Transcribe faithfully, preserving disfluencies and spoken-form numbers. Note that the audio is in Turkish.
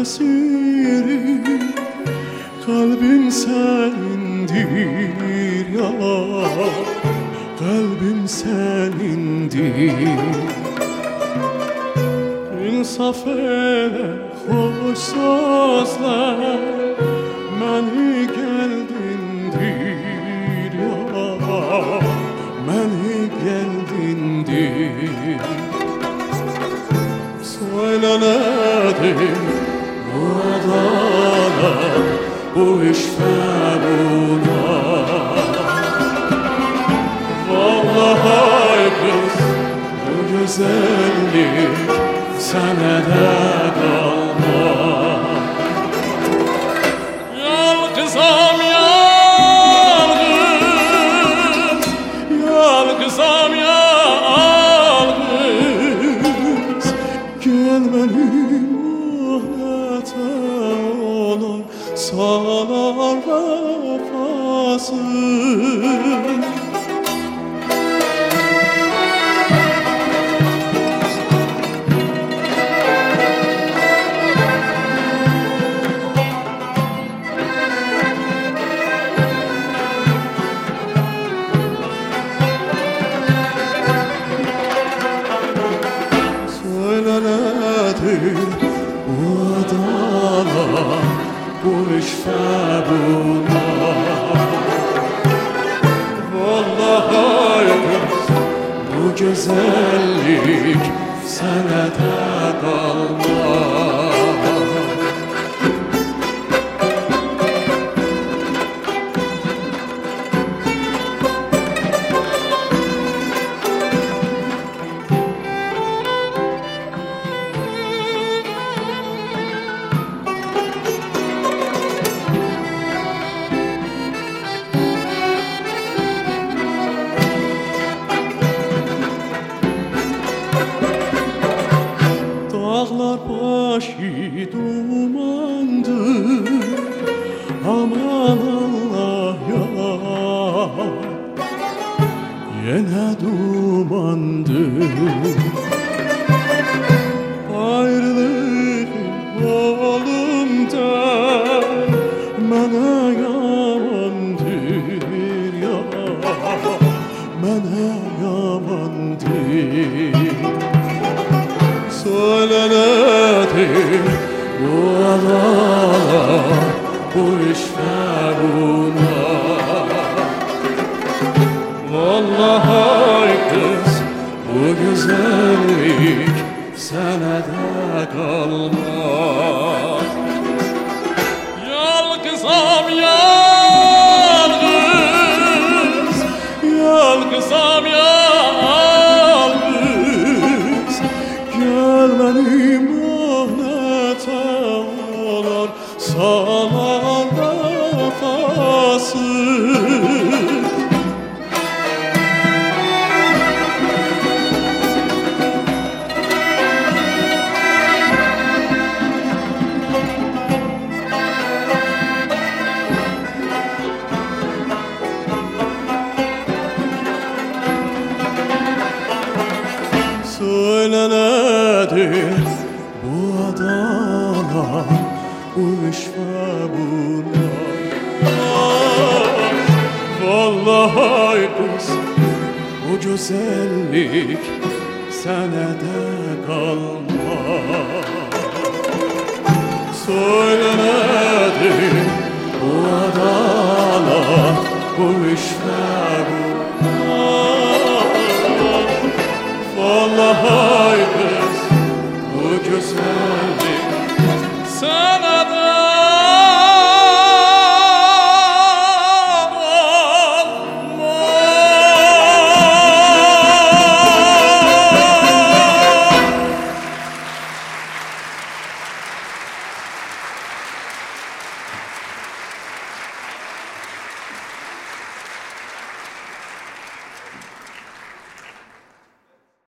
esiri, kalbim senindir ya, kalbim senindir. İnsaf eyle, hoş sözler, məni gəldindir ya, məni gəldindir. Söyle nedir bu adalet, bu iş ve buna? Vallahi kız, bu güzellik sana da kalmaz. Yal kızım yal kız, yal kızım yal kız, gel benim ahlete olan salar vefasın. Bu adalet, bu iş ve buna? Vallahi kız, bu güzellik sana da kalmaz. Dağlar başı dumandır, aman Allah ya, yine dumandır. Ayrılık yolumdan mənə yamandır ya, mənə yamandır. Söyle nedir bu adalet, bu iş ve buna? Vallahi kız, bu güzellik sana da kalmaz. Yal kızım yal kız, yal kızım yal kız, gel benim ahlete olan salar vefasın. Söyle nedir bu adalet, bu iş ve buna? Vallahi kız, bu güzellik sana da kalmaz. Söyle nedir bu adalet, bu iş ve buna? Vallahi